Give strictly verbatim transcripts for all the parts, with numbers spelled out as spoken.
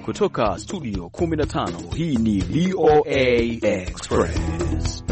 kutoka studio kumi na tano, hii ni V O A Express.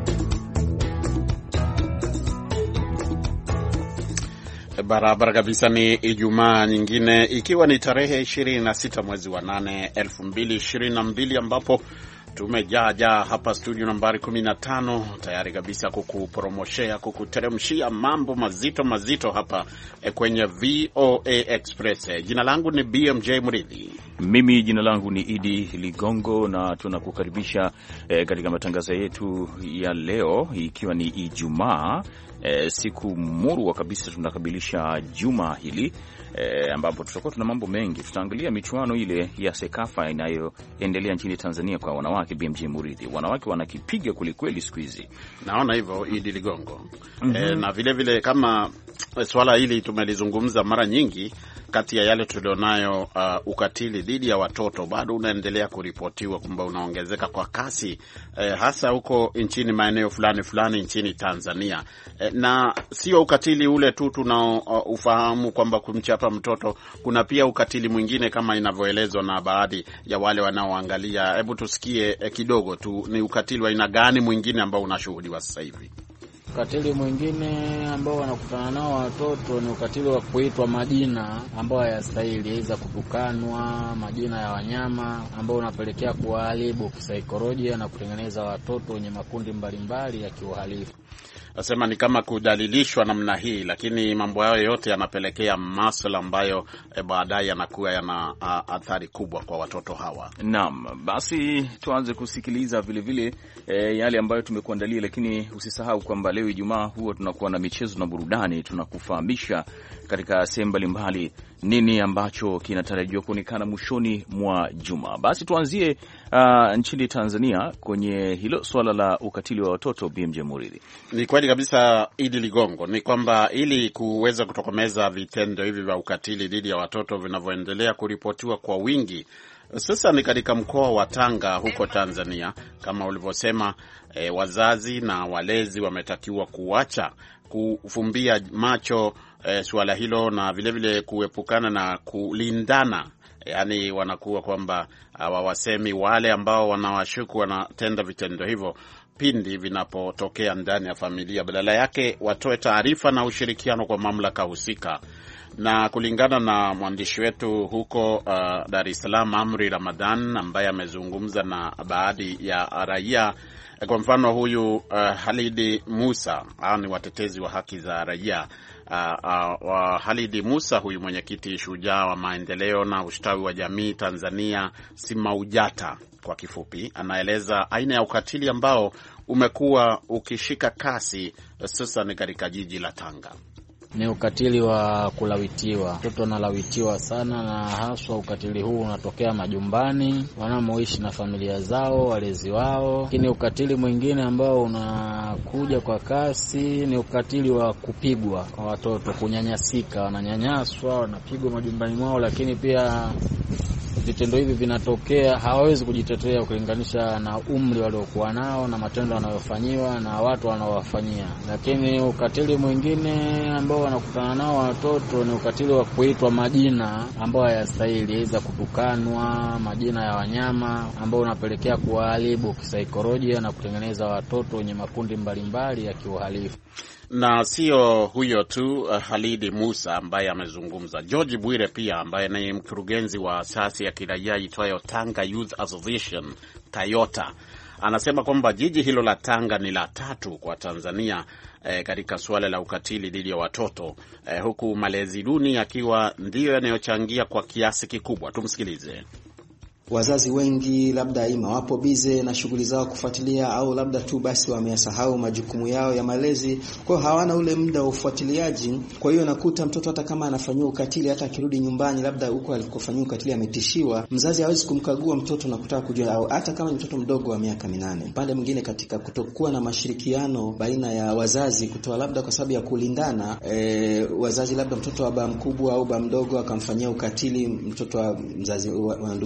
Barabara kabisa, ni Ijumaa nyingine ikiwa ni tarehe ishirini na sita mwezi wa nane elfu mbili ishirini na mbili, ambapo tumejaa jaa hapa studio nambari kumi na tano tayari kabisa kukupromoshea, kukuteremshia mambo mazito mazito hapa kwenye V O A Express. Jina langu ni B M J Mridhi. Mimi jina langu ni Idi Ligongo, na tunakukaribisha eh, katika matangazo yetu ya leo ikiwa ni Ijumaa. E, siku murwa kabisa tunakabilisha juma hili e, ambapo tutakuwa tuna mambo mengi. Tutaangalia michuano ile ya Sekafa inayoendelea nchini Tanzania kwa wanawake. B M J Murithi, wanawake wanakipiga kwelikweli siku hizi, naona hivyo Idi Ligongo. mm -hmm. E, na vile vile kama swala hili tumelizungumza mara nyingi, kati ya yale tulionayo, uh, ukatili dhidi ya watoto bado unaendelea kuripotiwa kwamba unaongezeka kwa kasi, eh, hasa huko nchini maeneo fulani fulani nchini Tanzania. Eh, na sio ukatili ule tu tunao uh, ufahamu kwamba kumchapa mtoto, kuna pia ukatili mwingine kama inavyoelezwa na baadhi ya wale wanaoangalia. Hebu tusikie eh, kidogo tu ni ukatili wa aina gani mwingine ambao unashuhudiwa sasa hivi. Ukatili mwingine ambao wanakutana nao watoto ni ukatili wa kuitwa majina ambayo hayastahili, aidha kutukanwa, majina ya wanyama ambao unapelekea kuharibu kisaikolojia na kutengeneza watoto wenye makundi mbalimbali ya kiuhalifu. Nasema ni kama kudalilishwa namna hii, lakini mambo hayo yote yanapelekea masuala ambayo e, baadaye yanakuwa yana athari kubwa kwa watoto hawa. Naam, basi tuanze kusikiliza vile vile e, yale ambayo tumekuandalia, lakini usisahau kwamba leo Ijumaa huwa tunakuwa na michezo na burudani. Tunakufahamisha katika sehemu mbalimbali nini ambacho kinatarajiwa kuonekana mwishoni mwa juma. Basi tuanzie uh, nchini Tanzania kwenye hilo swala la ukatili wa watoto. B M J Murithi, ni kweli kabisa Idi Ligongo, ni kwamba ili kuweza kutokomeza vitendo hivi vya ukatili dhidi ya watoto vinavyoendelea kuripotiwa kwa wingi sasa ni katika mkoa wa Tanga huko Tanzania, kama ulivyosema, e, wazazi na walezi wametakiwa kuacha kufumbia macho e, suala hilo, na vile vile kuepukana na kulindana. Yaani wanakuwa kwamba hawawasemi wale ambao wanawashuku wanatenda vitendo hivyo pindi vinapotokea ndani ya familia, badala yake watoe taarifa na ushirikiano kwa mamlaka husika. Na kulingana na mwandishi wetu huko uh, Dar es Salaam, Amri Ramadhan, ambaye amezungumza na baadhi ya raia, kwa mfano huyu uh, Halidi Musa, hao ni watetezi wa haki za raia. Uh, uh, wa Halidi Musa, huyu mwenyekiti shujaa wa maendeleo na ustawi wa jamii Tanzania, Simaujata kwa kifupi, anaeleza aina ya ukatili ambao umekuwa ukishika kasi sasa ni katika jiji la Tanga. Ni ukatili wa kulawitiwa. Watoto wanalawitiwa sana, na haswa ukatili huu unatokea majumbani wanamoishi na familia zao, walezi wao. Lakini ukatili mwingine ambao unakuja kwa kasi ni ukatili wa kupigwa kwa watoto, kunyanyasika, wananyanyaswa, wanapigwa majumbani mwao, lakini pia vitendo hivi vinatokea hawawezi kujitetea ukilinganisha na umri waliokuwa nao na matendo wanayofanyiwa na watu wanaowafanyia. Lakini ukatili mwingine ambao wanakutana nao watoto ni ukatili wa kuitwa majina ambayo hayastahili, aidha kutukanwa, majina ya wanyama ambao unapelekea kuharibu kisaikolojia na kutengeneza watoto wenye makundi mbalimbali ya kiuhalifu. Na sio huyo tu, uh, Halidi Musa ambaye amezungumza. George Bwire pia ambaye ni mkurugenzi wa asasi ya kiraia itwayo Tanga Youth Association, Tayota, anasema kwamba jiji hilo la Tanga ni la tatu kwa Tanzania eh, katika suala la ukatili dhidi ya watoto, eh, huku malezi duni akiwa ndiyo yanayochangia kwa kiasi kikubwa. Tumsikilize. Wazazi wengi labda ima wapo bize na shughuli zao kufuatilia, au labda tu basi wameyasahau majukumu yao ya malezi, kwa hawana ule muda wa ufuatiliaji. Kwa hiyo nakuta mtoto hata kama anafanywa ukatili, hata akirudi nyumbani labda huko alikofanywa ukatili ametishiwa, mzazi hawezi kumkagua mtoto na kutaka kujua, au hata kama ni mtoto mdogo wa miaka minane. Upande mwingine, katika kutokuwa na mashirikiano baina ya wazazi, kutoa labda kwa sababu ya kulindana, e, wazazi labda mtoto wa baba mkubwa au baba mdogo akamfanyia ukatili mtoto wa mzazi wa, wa ndugu yake,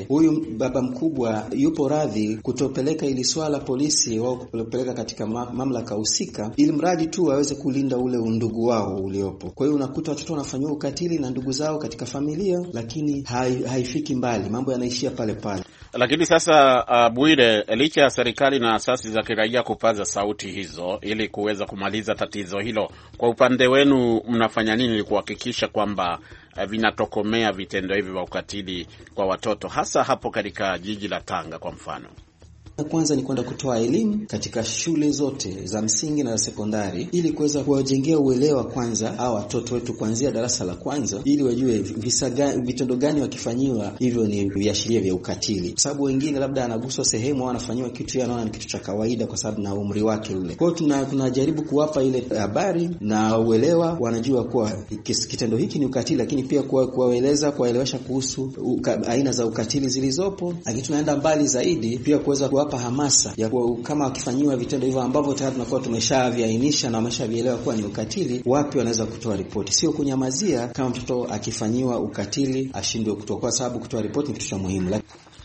wake, huyu baba mkubwa yupo radhi kutopeleka ili swala polisi wao kupeleka katika mamlaka husika, ili mradi tu waweze kulinda ule undugu wao uliopo. Kwa hiyo unakuta watoto wanafanywa ukatili na ndugu zao katika familia, lakini hai, haifiki mbali, mambo yanaishia pale pale. Lakini sasa uh, Bwire, licha ya serikali na asasi za kiraia kupaza sauti hizo ili kuweza kumaliza tatizo hilo, kwa upande wenu mnafanya nini kuhakikisha kwamba uh, vinatokomea vitendo hivi vya ukatili kwa watoto, hasa hapo katika jiji la Tanga kwa mfano? Kwanza ni kwenda kutoa elimu katika shule zote za msingi na za sekondari, ili kuweza kuwajengea uelewa kwanza hao watoto wetu kuanzia darasa la kwanza, ili wajue vitendo gani wakifanyiwa hivyo ni viashiria vya ukatili. Kwa sababu wengine labda anaguswa sehemu au anafanyiwa kitu yeye anaona ni kitu cha kawaida kwa sababu na umri wake ule. Kwa hiyo tuna tunajaribu kuwapa ile habari na uelewa, wanajua kuwa kitendo hiki ni ukatili, lakini pia kuwaeleza kuwaelewesha kuhusu uka, aina za ukatili zilizopo. Lakini tunaenda mbali zaidi pia kuweza kuwapa hamasa ya kuwa kama wakifanyiwa vitendo hivyo ambavyo tayari tunakuwa tumeshaviainisha na wameshavielewa kuwa ni ukatili, wapi wanaweza kutoa ripoti, sio kunyamazia. Kama mtoto akifanyiwa ukatili ashindwe kutoa, kwa sababu kutoa ripoti ni kitu cha muhimu.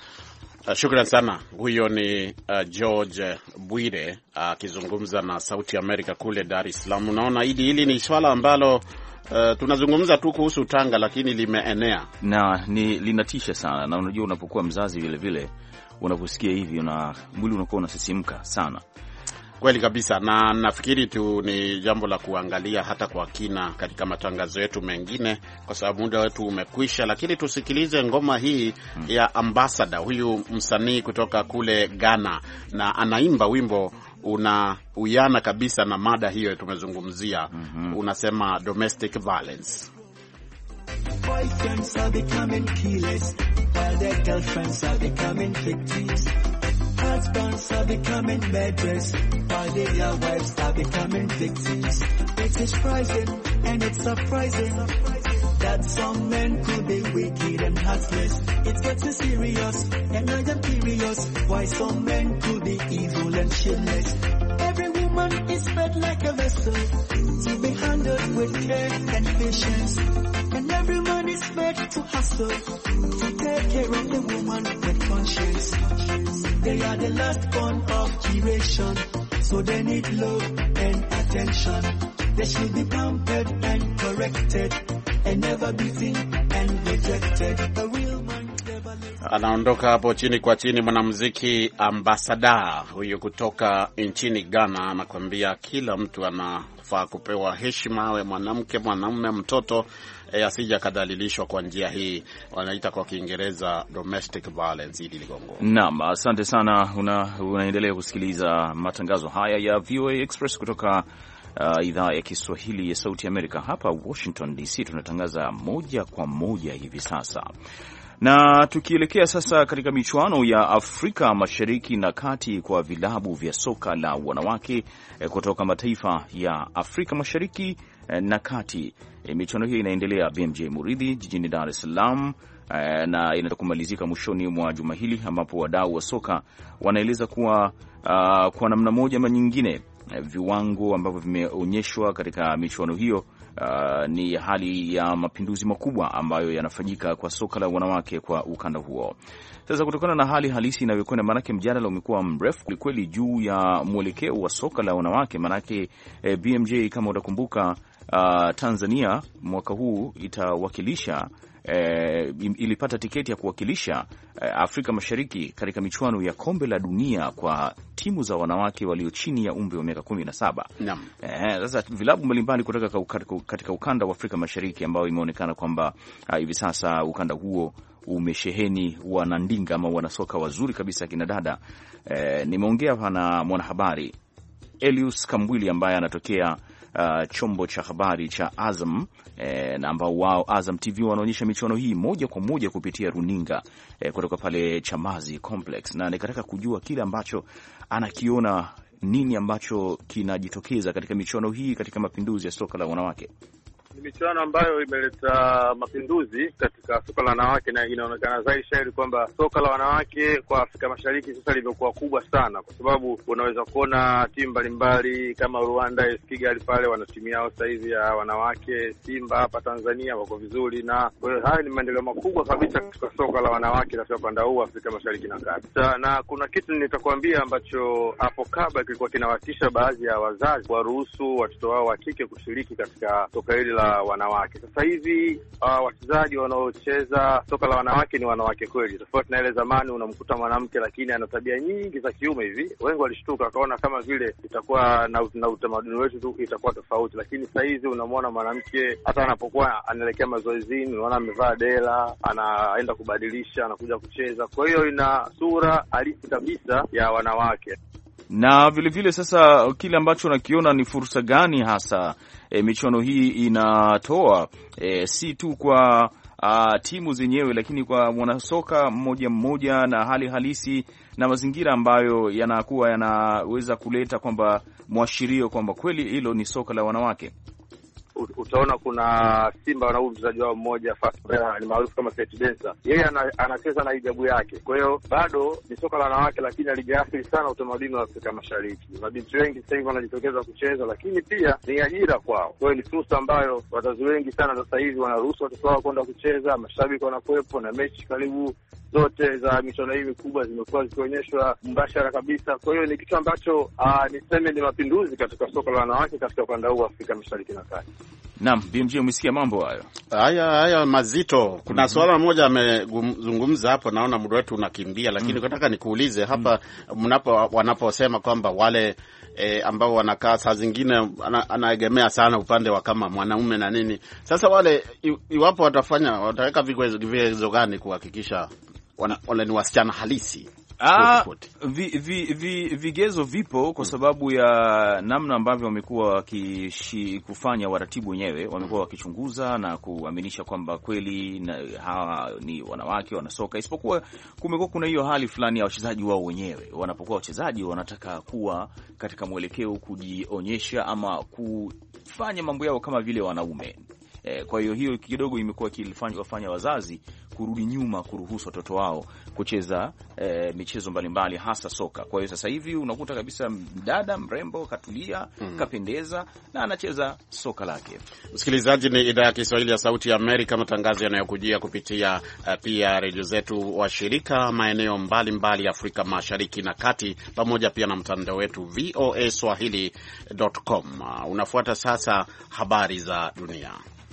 Uh, shukran sana. Huyo ni uh, George Bwire akizungumza uh, na Sauti ya Amerika kule Dar es Salaam. Unaona hili hili ni swala ambalo uh, tunazungumza tu kuhusu Tanga, lakini limeenea na ni linatisha sana. Na unajua unapokuwa mzazi vile vile unaposikia hivi na mwili unakuwa unasisimka sana. Kweli kabisa, na nafikiri tu ni jambo la kuangalia hata kwa kina katika matangazo yetu mengine, kwa sababu muda wetu umekwisha. Lakini tusikilize ngoma hii hmm. ya Ambassador, huyu msanii kutoka kule Ghana, na anaimba wimbo una uyana kabisa na mada hiyo tumezungumzia. Mm-hmm. Unasema domestic violence. Boyfriends are becoming killers, while their girlfriends are becoming victims. Husbands are becoming murderers, while their wives are becoming victims. It is surprising and it's surprising that some men could be wicked and heartless. It's getting serious and I am curious why some men could be evil and shameless. Every woman is fed like a vessel to be handled with care and patience. And every man is made to hustle to take care of the woman with conscience. They are the last born of generation, so they need love and attention. They should be pampered and corrected and never beaten and rejected. A real man never lives. Anaondoka hapo chini kwa chini mwanamuziki Ambassador huyu kutoka nchini Ghana, anakuambia kila mtu anafaa kupewa heshima, awe mwanamke, mwanamume, mtoto, e, asija kadhalilishwa kwa njia hii wanaita kwa Kiingereza domestic violence. Hili Ligongo. Naam, asante sana. Una, unaendelea kusikiliza matangazo haya ya V O A Express kutoka Uh, idhaa ya Kiswahili ya Sauti ya Amerika hapa Washington D C. Tunatangaza moja kwa moja hivi sasa, na tukielekea sasa katika michuano ya Afrika Mashariki na Kati kwa vilabu vya soka la wanawake eh, kutoka mataifa ya Afrika Mashariki eh, na Kati. Eh, michuano hii inaendelea B M J Muridhi jijini Dar es Salaam, eh, na inatakumalizika mwishoni mwa juma hili, ambapo wadau wa soka wanaeleza kuwa uh, kwa namna moja ama nyingine viwango ambavyo vimeonyeshwa katika michuano hiyo uh, ni hali ya mapinduzi makubwa ambayo yanafanyika kwa soka la wanawake kwa ukanda huo. Sasa kutokana na hali halisi inayokwenda, manake mjadala umekuwa mrefu kweli juu ya mwelekeo wa soka la wanawake, manake eh, B M J kama utakumbuka, uh, Tanzania mwaka huu itawakilisha E, ilipata tiketi ya kuwakilisha e, Afrika Mashariki katika michuano ya kombe la dunia kwa timu za wanawake walio chini ya umri wa miaka kumi na saba. Naam. Eh, sasa vilabu mbalimbali kutoka katika ukanda wa Afrika Mashariki ambao imeonekana kwamba hivi sasa ukanda huo umesheheni wanandinga ama wanasoka wazuri kabisa kina dada. E, nimeongea hapa na mwanahabari Elius Kambwili ambaye anatokea Uh, chombo cha habari cha Azam eh, na ambao wao Azam T V wanaonyesha michuano hii moja kwa moja kupitia runinga eh, kutoka pale Chamazi Complex, na nikataka kujua kile ambacho anakiona, nini ambacho kinajitokeza katika michuano hii katika mapinduzi ya soka la wanawake. Ni michuano ambayo imeleta mapinduzi katika soka la wanawake, na inaonekana zaidi shairi kwamba soka la wanawake kwa Afrika Mashariki sasa limekuwa kubwa sana, kwa sababu unaweza kuona timu mbalimbali kama Rwanda S Kigali pale wana timu yao sasa hivi ya wanawake. Simba hapa Tanzania wako vizuri, na kwa hiyo haya ni maendeleo makubwa kabisa katika soka la wanawake katika upande huu Afrika Mashariki na Kati. Na kuna kitu nitakwambia ambacho hapo kabla kilikuwa kinawatisha baadhi ya wazazi waruhusu watoto wao wa kike kushiriki katika soka hili la wanawake. Sasa hivi uh, wachezaji wanaocheza soka la wanawake ni wanawake kweli, tofauti na ile zamani unamkuta mwanamke lakini ana tabia nyingi za kiume hivi. Wengi walishtuka wakaona kama vile itakuwa na, na utamaduni wetu tu itakuwa tofauti, lakini sasa hivi unamwona mwanamke hata anapokuwa anaelekea mazoezini unaona amevaa dela, anaenda kubadilisha, anakuja kucheza. Kwa hiyo ina sura halisi kabisa ya wanawake. Na vile vile sasa kile ambacho nakiona ni fursa gani hasa e, michuano hii inatoa e, si tu kwa a, timu zenyewe, lakini kwa mwanasoka mmoja mmoja na hali halisi na mazingira ambayo yanakuwa yanaweza kuleta kwamba mwashirio kwamba kweli hilo ni soka la wanawake. Utaona kuna Simba wana mchezaji wao mmoja Fasbera, ni maarufu kama Set Dancer. Yeye anacheza na hijabu yake. Kwa hiyo bado ni soka la wanawake, lakini alijaathiri sana utamaduni wa Afrika Mashariki. Mabinti wengi sasa hivi wanajitokeza kucheza, lakini pia ni ajira kwao. Kwa hiyo ni fursa ambayo wazazi wengi sana sasa hivi wanaruhusu watoto wao kwenda kucheza, mashabiki wanakuwepo, na mechi karibu zote za michuano hii mikubwa zimekuwa zikionyeshwa mbashara kabisa. Kwa hiyo ni kitu ambacho niseme ni mapinduzi katika soka la wanawake katika ukanda huu wa Afrika Mashariki na Kati. Naam, B M J umesikia mambo hayo. Haya haya mazito. Kuna mm-hmm. swala moja amezungumza hapo, naona muda wetu unakimbia, lakini mm-hmm. nataka nikuulize hapa mnapo wanaposema kwamba wale e, ambao wanakaa saa zingine ana, anaegemea sana upande wa kama mwanaume na nini. Sasa wale iwapo watafanya wataweka vigezo gani kuhakikisha wale ni wasichana halisi? Ah, vi, vi, vi, vigezo vipo kwa sababu ya namna ambavyo wamekuwa wakifanya waratibu wenyewe, wamekuwa wakichunguza na kuaminisha kwamba kweli na hawa ni wanawake wanasoka, isipokuwa kumekuwa kuna hiyo hali fulani ya wachezaji wao wenyewe. Wanapokuwa wachezaji wanataka kuwa katika mwelekeo kujionyesha ama kufanya mambo yao kama vile wanaume. E, kwa hiyo hiyo kidogo imekuwa kilifanya wafanya wazazi kurudi nyuma kuruhusu watoto wao kucheza e, michezo mbalimbali hasa soka. Kwa hiyo sasa hivi unakuta kabisa mdada mrembo katulia, hmm. kapendeza na anacheza soka lake. Msikilizaji, ni idhaa ya Kiswahili ya Sauti ya Amerika, matangazo yanayokujia kupitia uh, pia redio zetu wa shirika maeneo mbalimbali ya Afrika Mashariki na Kati, pamoja pia na mtandao wetu v o a swahili dot com. Uh, unafuata sasa habari za dunia.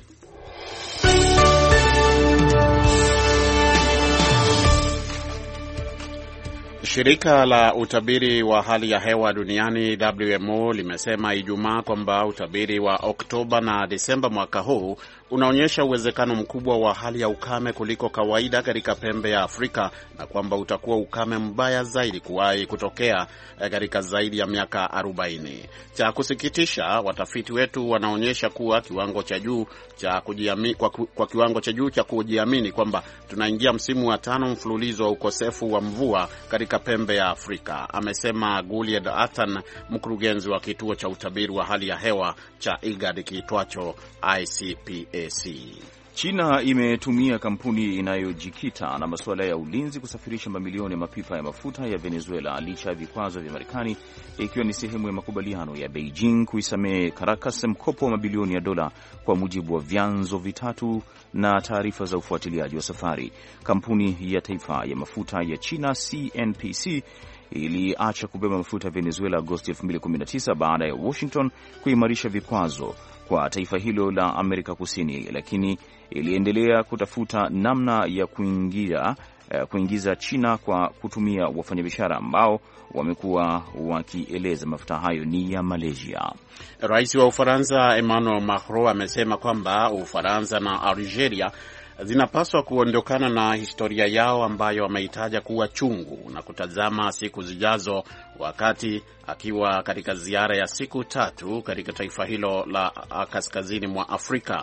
Shirika la utabiri wa hali ya hewa duniani W M O limesema Ijumaa kwamba utabiri wa Oktoba na Desemba mwaka huu unaonyesha uwezekano mkubwa wa hali ya ukame kuliko kawaida katika pembe ya Afrika, na kwamba utakuwa ukame mbaya zaidi kuwahi kutokea katika zaidi ya miaka arobaini. Cha kusikitisha, watafiti wetu wanaonyesha kuwa kiwango cha juu cha kujiamini, kwa, kwa kiwango cha juu cha kujiamini kwamba tunaingia msimu wa tano mfululizo wa ukosefu wa mvua katika pembe ya Afrika, amesema Gulied Athan, mkurugenzi wa kituo cha utabiri wa hali ya hewa cha IGAD kiitwacho I C P A C. China imetumia kampuni inayojikita na masuala ya ulinzi kusafirisha mamilioni ya mapipa ya mafuta ya Venezuela licha ya vikwazo vya Marekani, ikiwa ni sehemu ya makubaliano ya Beijing kuisamehe Caracas mkopo wa mabilioni ya dola, kwa mujibu wa vyanzo vitatu na taarifa za ufuatiliaji wa safari. Kampuni ya taifa ya mafuta ya China C N P C iliacha kubeba mafuta ya Venezuela Agosti elfu mbili kumi na tisa baada ya Washington kuimarisha vikwazo kwa taifa hilo la Amerika Kusini, lakini iliendelea kutafuta namna ya kuingia uh, kuingiza China kwa kutumia wafanyabiashara ambao wamekuwa wakieleza mafuta hayo ni ya Malaysia. Rais wa Ufaransa Emmanuel Macron amesema kwamba Ufaransa na Algeria zinapaswa kuondokana na historia yao ambayo wameitaja kuwa chungu na kutazama siku zijazo, wakati akiwa katika ziara ya siku tatu katika taifa hilo la kaskazini mwa Afrika.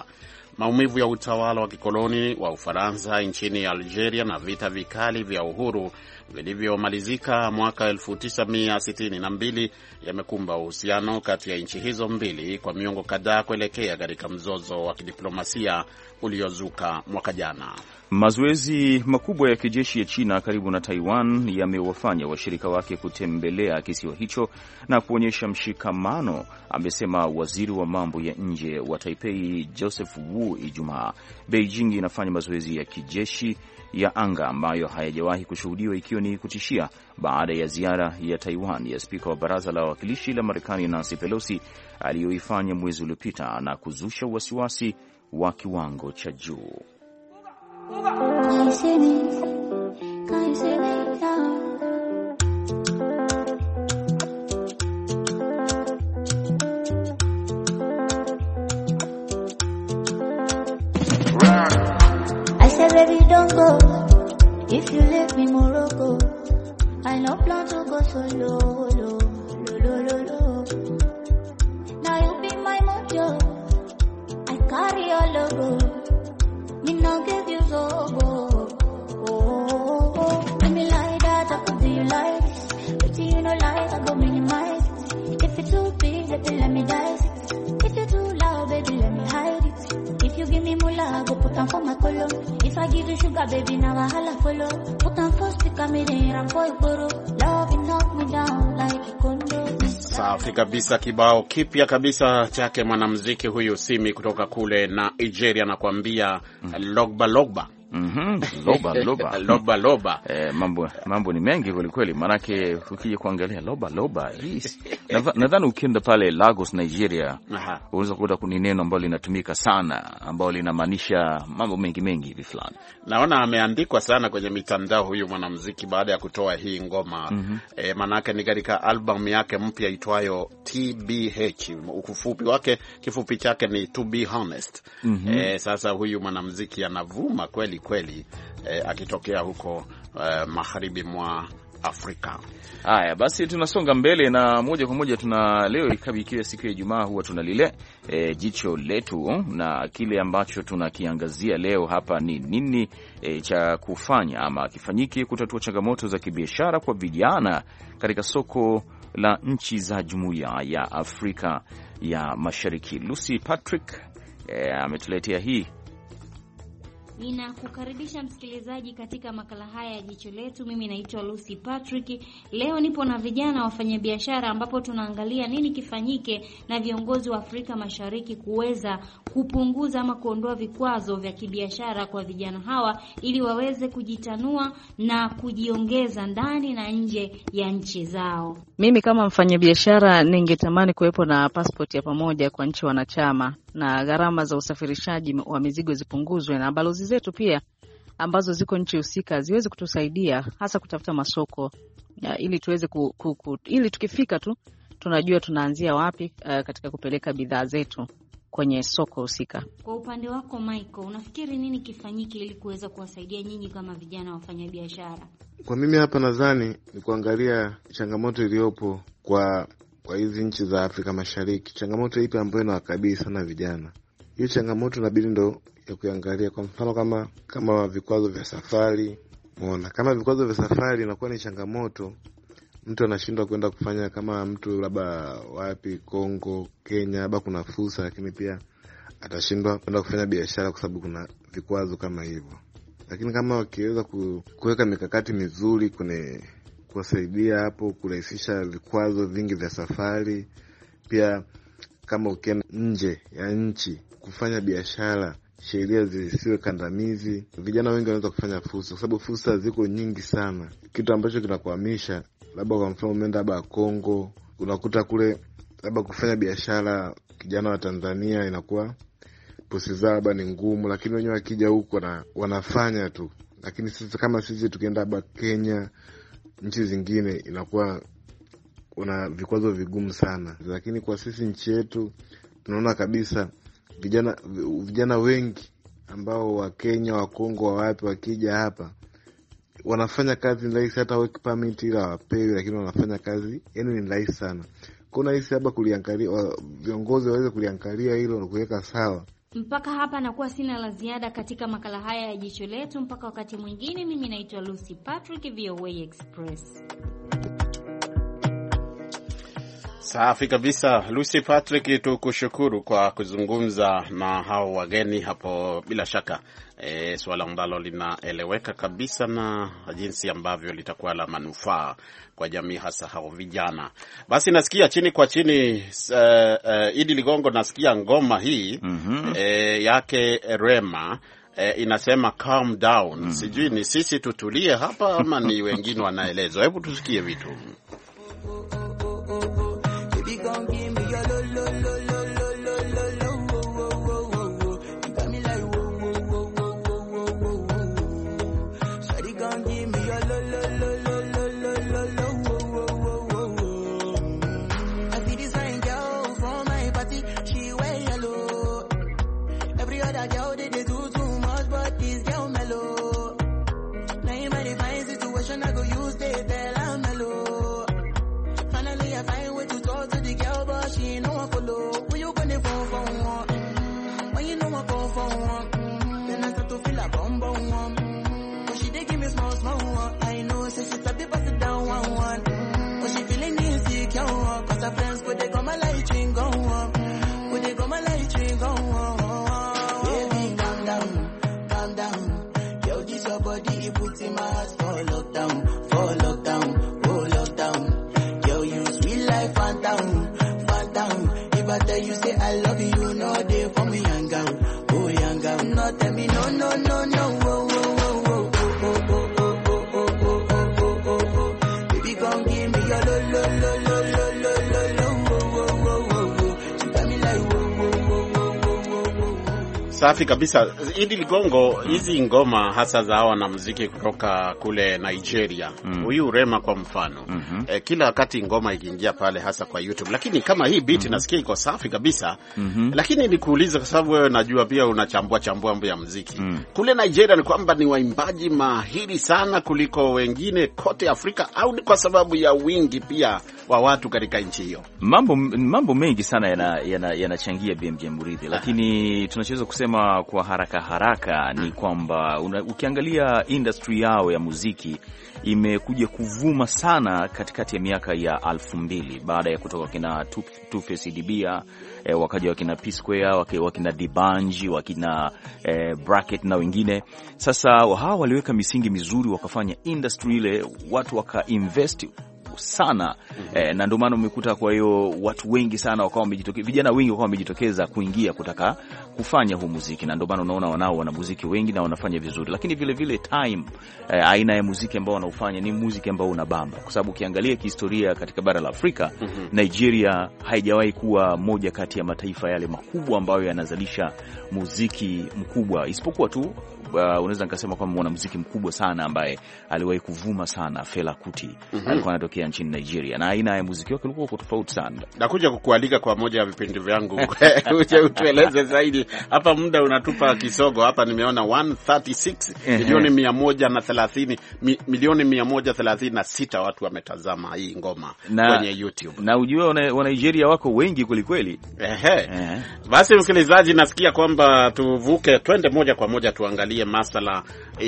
Maumivu ya utawala wa kikoloni wa Ufaransa nchini Algeria na vita vikali vya uhuru vilivyomalizika mwaka elfu tisa mia sitini na mbili yamekumba uhusiano kati ya nchi hizo mbili kwa miongo kadhaa kuelekea katika mzozo wa kidiplomasia uliozuka mwaka jana. Mazoezi makubwa ya kijeshi ya China karibu na Taiwan yamewafanya washirika wake kutembelea kisiwa hicho na kuonyesha mshikamano, amesema waziri wa mambo ya nje wa Taipei Joseph Wu Ijumaa. Beijing inafanya mazoezi ya kijeshi ya anga ambayo hayajawahi kushuhudiwa, ikiwa ni kutishia baada ya ziara ya Taiwan ya spika wa baraza la wawakilishi la Marekani Nancy Pelosi aliyoifanya mwezi uliopita na kuzusha wasiwasi wa kiwango cha juu. I said baby don't go, if you leave me Morocco, I no plan to go solo, lo, lo, lo, lo, lo. Now you be my mojo, I carry your logo. Me no give you zobo. Oh, oh, oh. Let me like that, I could be you like this. But you know like, I go minimize it. If it's too big, baby, let me dice it. If it's too loud, baby, let me hide it. If you give me mula, I go put on for my color. If I give you sugar, baby, now I holla follow. Put on for sticker, me there, I'm for you, bro. Love you knock me down like a condo. Safi kabisa, kibao kipya kabisa chake mwanamuziki huyu Simi kutoka kule na Nigeria, nakwambia logba logba. Mhm, loba loba. Loba loba. Eh, mambo mambo ni mengi kweli kweli, manake ukija kuangalia loba loba hii. Nadhani ukienda pale Lagos, Nigeria, unaweza kukuta kuna neno ambalo linatumika sana ambalo linamaanisha mambo mengi mengi hivi fulani. Naona ameandikwa sana kwenye mitandao huyu mwanamuziki baada ya kutoa hii ngoma. Mm -hmm. E, manake ni katika album yake mpya itwayo T B H. Ufupi wake, kifupi chake ni To Be Honest. Mm -hmm. E, sasa huyu mwanamuziki anavuma kweli kweli eh, akitokea huko eh, magharibi mwa Afrika. Haya basi, tunasonga mbele na moja kwa moja tuna leo ikiwa siku ya Ijumaa huwa tuna lile e, jicho letu, na kile ambacho tunakiangazia leo hapa ni nini e, cha kufanya ama kifanyike kutatua changamoto za kibiashara kwa vijana katika soko la nchi za Jumuiya ya Afrika ya Mashariki. Lucy Patrick e, ametuletea hii. Ninakukaribisha msikilizaji katika makala haya ya jicho letu. Mimi naitwa Lucy Patrick. Leo nipo na vijana wafanyabiashara, ambapo tunaangalia nini kifanyike na viongozi wa Afrika Mashariki kuweza kupunguza ama kuondoa vikwazo vya kibiashara kwa vijana hawa ili waweze kujitanua na kujiongeza ndani na nje ya nchi zao. Mimi kama mfanyabiashara ningetamani kuwepo na passport ya pamoja kwa nchi wanachama, na gharama za usafirishaji wa mizigo zipunguzwe, na balozi zetu pia ambazo ziko nchi husika ziweze kutusaidia hasa kutafuta masoko ya, ili tuweze ku, ku, ku, ili tukifika tu tunajua tunaanzia wapi uh, katika kupeleka bidhaa zetu kwenye soko husika. Kwa upande wako Michael, unafikiri nini kifanyike ili kuweza kuwasaidia nyinyi kama vijana wafanyabiashara? Kwa mimi hapa nadhani ni kuangalia changamoto iliyopo kwa kwa hizi nchi za Afrika Mashariki. Changamoto ipi ambayo inawakabili sana vijana? Hiyo changamoto inabidi ndo ya kuangalia. Kwa mfano kama kama vikwazo vya safari, umeona kama vikwazo vya safari inakuwa ni changamoto, mtu anashindwa kwenda kufanya, kama mtu labda wapi Kongo, Kenya, labda kuna fursa, lakini pia atashindwa kwenda kufanya biashara kwa sababu kuna vikwazo kama hivyo. Lakini kama wakiweza kuweka mikakati mizuri kwenye kusaidia hapo kurahisisha vikwazo vingi vya safari, pia kama ukienda nje ya nchi kufanya biashara, sheria zisiwe kandamizi, vijana wengi wanaweza kufanya fursa, kwa sababu fursa ziko nyingi sana. Kitu ambacho kinakuhamisha labda kwa mfano umeenda labda Kongo, unakuta kule labda kufanya biashara kijana wa Tanzania inakuwa posi zao labda ni ngumu, lakini wenyewe wakija huko na wanafanya tu. Lakini sisi kama sisi tukienda labda Kenya, nchi zingine inakuwa una vikwazo vigumu sana. Lakini kwa sisi nchi yetu tunaona kabisa vijana vijana wengi ambao wa Kenya, wa Kongo, wa wapi wakija hapa wanafanya kazi ni rahisi, hata work permit ila wapewi, lakini wanafanya kazi yani ni rahisi sana. Kuna hisi hapa kuliangalia, viongozi waweze kuliangalia hilo na kuweka sawa, Mpaka hapa nakuwa sina la ziada katika makala haya ya jicho letu. Mpaka wakati mwingine, mimi naitwa Lucy Patrick, V O A Express. Safi kabisa Lucy Patrick, tukushukuru kwa kuzungumza na hao wageni hapo. Bila shaka e, swala ambalo linaeleweka kabisa na jinsi ambavyo litakuwa la manufaa kwa jamii, hasa hao vijana. Basi nasikia chini kwa chini uh, uh, Idi Ligongo, nasikia ngoma hii mm-hmm. e, yake Rema E, inasema calm down. Mm. Sijui ni sisi tutulie hapa ama ni wengine wanaelezwa. Hebu tusikie vitu. Safi kabisa. Idi Ligongo, hizi ngoma hasa za hawa na muziki kutoka kule Nigeria, huyu mm. Rema kwa mfano mm-hmm. e, kila wakati ngoma ikiingia pale hasa kwa YouTube, lakini kama hii beat mm-hmm. nasikia iko safi kabisa mm-hmm. Lakini nikuuliza kwa sababu wewe najua pia unachambua chambua mambo ya muziki mm. kule Nigeria, ni kwamba ni waimbaji mahiri sana kuliko wengine kote Afrika, au ni kwa sababu ya wingi pia wa watu katika nchi hiyo? Mambo mambo mengi sana yanachangia yana, yana B M J Muridhi, lakini tunachoweza kusema kwa haraka haraka ni kwamba una, ukiangalia industry yao ya muziki imekuja kuvuma sana katikati ya miaka ya alfu mbili baada ya kutoka kina Two Face Idibia, e, wakaja wakina P Square, wakina Dibanji, wakina e, Bracket na wengine. Sasa hawa waliweka misingi mizuri, wakafanya industry ile watu waka invest sana mm-hmm. eh, na ndio maana umekuta kwa hiyo watu wengi sana wakawa wamejitokeza, vijana wengi wakawa wamejitokeza kuingia kutaka kufanya huu muziki, na ndio maana unaona wanao wana muziki wengi na wanafanya vizuri. Lakini vile vile time eh, aina ya muziki ambao wanaufanya ni muziki ambao unabamba, kwa sababu ukiangalia kihistoria katika bara la Afrika mm-hmm. Nigeria haijawahi kuwa moja kati ya mataifa yale makubwa ambayo yanazalisha muziki mkubwa, isipokuwa tu Uh, unaweza nikasema kwamba mwanamuziki mkubwa sana ambaye aliwahi kuvuma sana, Fela Kuti mm-hmm. alikuwa anatokea nchini Nigeria, na aina ya muziki wake ulikuwa tofauti sana. Nakuja kukualika kwa moja ya vipindi vyangu uje utueleze zaidi. Hapa muda unatupa kisogo. Hapa nimeona one hundred thirty-six milioni mia moja na thelathini milioni mia moja thelathini na sita watu wametazama hii ngoma na, kwenye YouTube. Na ujue wa Nigeria wako wengi kweli kweli. Ehe. Ehe. Basi msikilizaji, nasikia kwamba tuvuke twende moja kwa moja tuangalie masala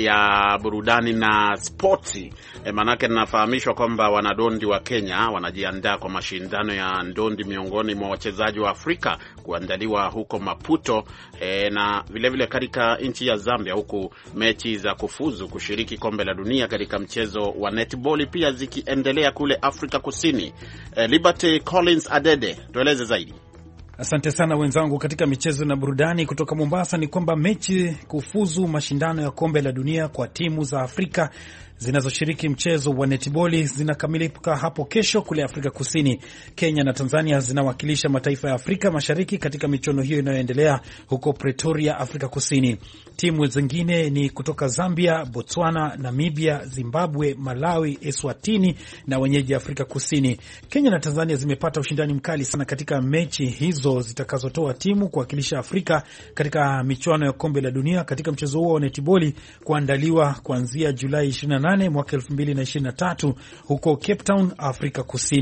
ya burudani na sporti. E, manake nafahamishwa kwamba wanadondi wa Kenya wanajiandaa kwa mashindano ya ndondi miongoni mwa wachezaji wa Afrika kuandaliwa huko Maputo, e, na vile vile katika nchi ya Zambia, huku mechi za kufuzu kushiriki kombe la dunia katika mchezo wa netball pia zikiendelea kule Afrika Kusini. E, Liberty Collins Adede, tueleze zaidi. Asante sana wenzangu. Katika michezo na burudani kutoka Mombasa ni kwamba mechi kufuzu mashindano ya kombe la dunia kwa timu za Afrika zinazoshiriki mchezo wa netiboli zinakamilika hapo kesho kule Afrika Kusini. Kenya na Tanzania zinawakilisha mataifa ya Afrika Mashariki katika michuano hiyo inayoendelea huko Pretoria, Afrika Kusini. Timu zingine ni kutoka Zambia, Botswana, Namibia, Zimbabwe, Malawi, Eswatini na wenyeji Afrika Kusini. Kenya na Tanzania zimepata ushindani mkali sana katika mechi hizo zitakazotoa timu kuwakilisha Afrika katika michuano ya kombe la dunia katika mchezo huo wa netiboli kuandaliwa kuanzia Julai ishirini na nane mwaka elfu mbili na ishirini na tatu huko Cape Town, Afrika Kusini.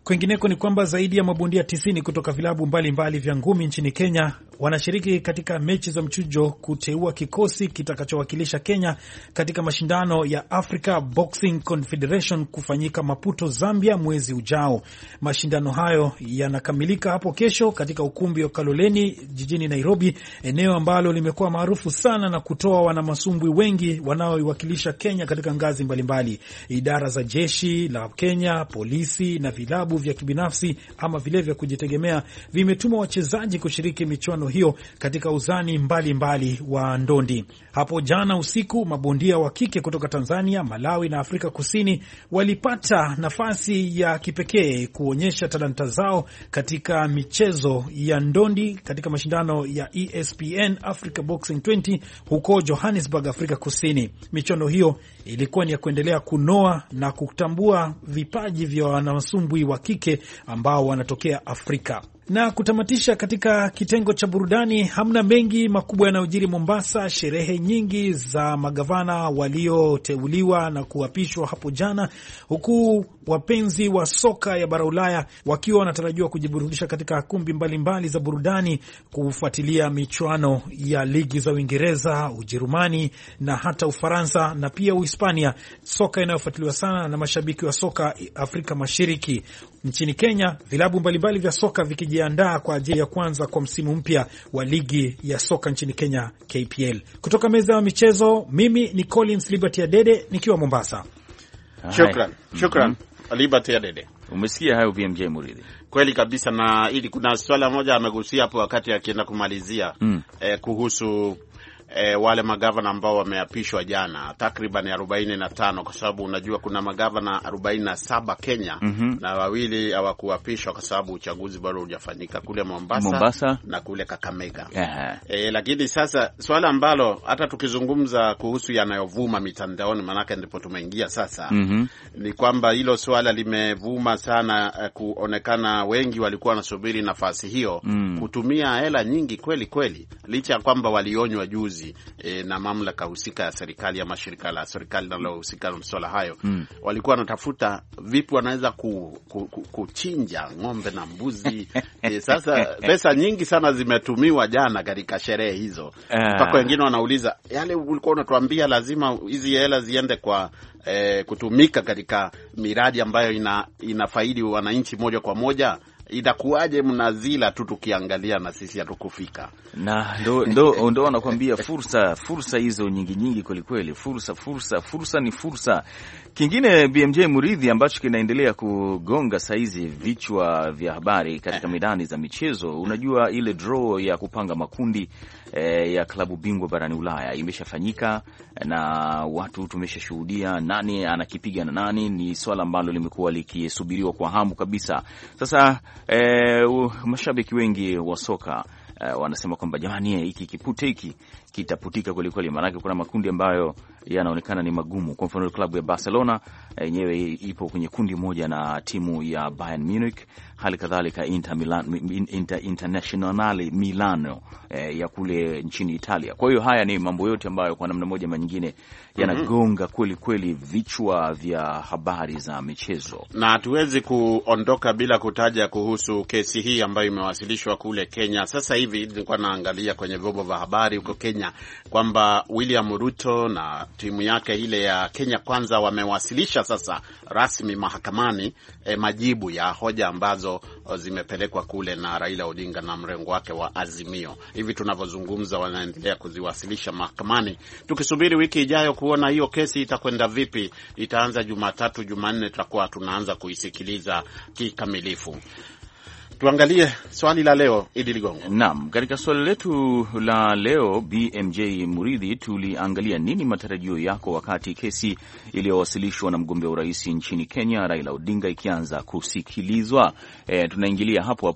Kwingineko ni kwamba zaidi ya mabondia tisini kutoka vilabu mbalimbali vya ngumi nchini Kenya wanashiriki katika mechi za mchujo kuteua kikosi kitakachowakilisha Kenya katika mashindano ya Africa Boxing Confederation kufanyika Maputo, Zambia mwezi ujao. Mashindano hayo yanakamilika hapo kesho katika ukumbi wa Kaloleni jijini Nairobi, eneo ambalo limekuwa maarufu sana na kutoa wanamasumbwi wengi wanaoiwakilisha Kenya katika ngazi mbalimbali. Idara za jeshi la Kenya, polisi na vilabu vya kibinafsi ama vile vya kujitegemea vimetuma wachezaji kushiriki michuano hiyo katika uzani mbalimbali mbali wa ndondi. Hapo jana usiku mabondia wa kike kutoka Tanzania, Malawi na Afrika Kusini walipata nafasi ya kipekee kuonyesha talanta zao katika michezo ya ndondi katika mashindano ya E S P N Africa Boxing ishirini huko Johannesburg, Afrika Kusini. Michuano hiyo ilikuwa ni ya kuendelea kunoa na kutambua vipaji vya wanamasumbwi wa kike ambao wanatokea Afrika. Na kutamatisha katika kitengo cha burudani, hamna mengi makubwa yanayojiri Mombasa. Sherehe nyingi za magavana walioteuliwa na kuapishwa hapo jana, huku wapenzi wa soka ya bara Ulaya wakiwa wanatarajiwa kujiburudisha katika kumbi mbalimbali mbali za burudani kufuatilia michuano ya ligi za Uingereza, Ujerumani na hata Ufaransa na pia Uhispania, soka inayofuatiliwa sana na mashabiki wa soka Afrika Mashariki. Nchini Kenya, vilabu mbalimbali vya soka vikijiandaa kwa ajili ya kwanza kwa msimu mpya wa ligi ya soka nchini Kenya, K P L. Kutoka meza ya michezo, mimi ni Collins Liberty Adede nikiwa Mombasa. Shukran, shukran. Mm-hmm. Liberty Adede. Umesikia hayo B M J Muridhi? Kweli kabisa, na ili kuna swala moja amegusia hapo wakati akienda kumalizia mm. eh, kuhusu E, wale magavana ambao wameapishwa jana takriban arobaini na tano, kwa sababu unajua kuna magavana arobaini na saba Kenya mm -hmm. na wawili hawakuapishwa kwa sababu uchaguzi bado hujafanyika kule Mombasa, Mombasa na kule Kakamega. Yeah. E, lakini sasa swala ambalo hata tukizungumza kuhusu yanayovuma mitandaoni, manake ndipo tumeingia sasa mm -hmm. ni kwamba hilo swala limevuma sana, eh, kuonekana wengi walikuwa wanasubiri nafasi hiyo mm. kutumia hela nyingi kweli kweli, licha ya kwamba walionywa juzi E, na mamlaka husika ya serikali ya mashirika la serikali linalohusika na masuala hayo mm. walikuwa wanatafuta vipi wanaweza ku, ku, ku, kuchinja ng'ombe na mbuzi. E, sasa pesa nyingi sana zimetumiwa jana katika sherehe hizo, mpaka uh. wengine wanauliza, yale ulikuwa unatuambia lazima hizi hela ziende kwa e, kutumika katika miradi ambayo ina inafaidi wananchi moja kwa moja, itakuwaje mnazila tu tukiangalia na sisi hatukufika? Na ndo ndo ndo wanakuambia fursa fursa hizo nyingi nyingi kweli kweli, fursa fursa fursa ni fursa. Kingine B M J Muridhi ambacho kinaendelea kugonga saizi vichwa vya habari katika midani za michezo, unajua ile draw ya kupanga makundi eh, ya klabu bingwa barani Ulaya imeshafanyika na watu tumeshashuhudia nani anakipiga na nani. Ni swala ambalo limekuwa likisubiriwa kwa hamu kabisa. Sasa eh, mashabiki wengi wa soka Uh, wanasema kwamba jamani, hiki kipute hiki kitaputika kweli kweli, maana kuna makundi ambayo yanaonekana ni magumu. Kwa mfano klabu ya Barcelona yenyewe uh, ipo kwenye kundi moja na timu ya Bayern Munich, hali kadhalika Inter Milan, Inter Internazionale Milano uh, ya kule nchini Italia. Kwa hiyo haya ni mambo yote ambayo kwa namna moja ama nyingine yanagonga kweli kweli vichwa vya habari za michezo, na hatuwezi kuondoka bila kutaja kuhusu kesi hii ambayo imewasilishwa kule Kenya. Sasa hivi nilikuwa naangalia kwenye vyombo vya habari huko Kenya kwamba William Ruto na timu yake ile ya Kenya Kwanza wamewasilisha sasa rasmi mahakamani eh, majibu ya hoja ambazo zimepelekwa kule na Raila Odinga na mrengo wake wa Azimio. Hivi tunavyozungumza wanaendelea kuziwasilisha mahakamani, tukisubiri wiki ijayo kuona hiyo kesi itakwenda vipi. Itaanza Jumatatu, Jumanne tutakuwa tunaanza kuisikiliza kikamilifu. Tuangalie swali la leo, Idi Ligongo. Naam, katika swali letu la leo B M J Muridhi, tuliangalia nini matarajio yako wakati kesi iliyowasilishwa na mgombea urais nchini Kenya Raila Odinga ikianza kusikilizwa. E, tunaingilia hapo hapo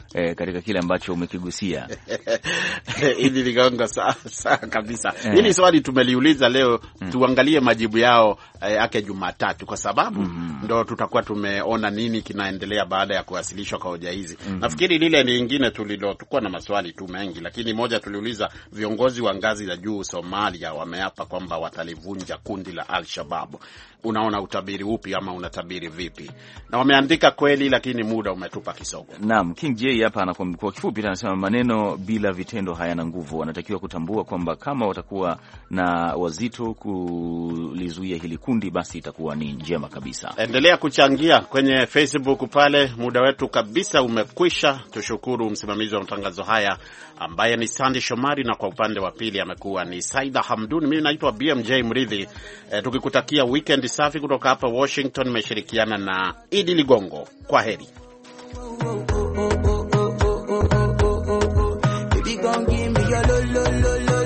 eh, katika kile ambacho umekigusia. Hili ligongo sawa sawa kabisa. Eh. Hili swali tumeliuliza leo, mm. tuangalie majibu yao yake eh, Jumatatu kwa sababu mm. ndo tutakuwa tumeona nini kinaendelea baada ya kuwasilishwa kwa hoja hizi. Mm. Nafikiri lile lingine tulilo tukua na maswali tu mengi, lakini moja tuliuliza viongozi wa ngazi za juu Somalia wameapa kwamba watalivunja kundi la Al-Shabaab. Unaona utabiri upi ama unatabiri vipi? Na wameandika kweli, lakini muda umetupa kisogo. Naam, King J hapa anakuwa kwa kifupi anasema maneno bila vitendo hayana nguvu. Wanatakiwa kutambua kwamba kama watakuwa na wazito kulizuia hili kundi, basi itakuwa ni njema kabisa. Endelea kuchangia kwenye Facebook pale, muda wetu kabisa umekwisha. Tushukuru msimamizi wa matangazo haya ambaye ni Sandy Shomari, na kwa upande wa pili amekuwa ni Saida Hamdun. Mimi naitwa B M J Mridhi. E, tukikutakia weekend safi kutoka hapa Washington. Nimeshirikiana na Idi Ligongo. Kwa heri. Baby, gon' give me your lo lo lo lo.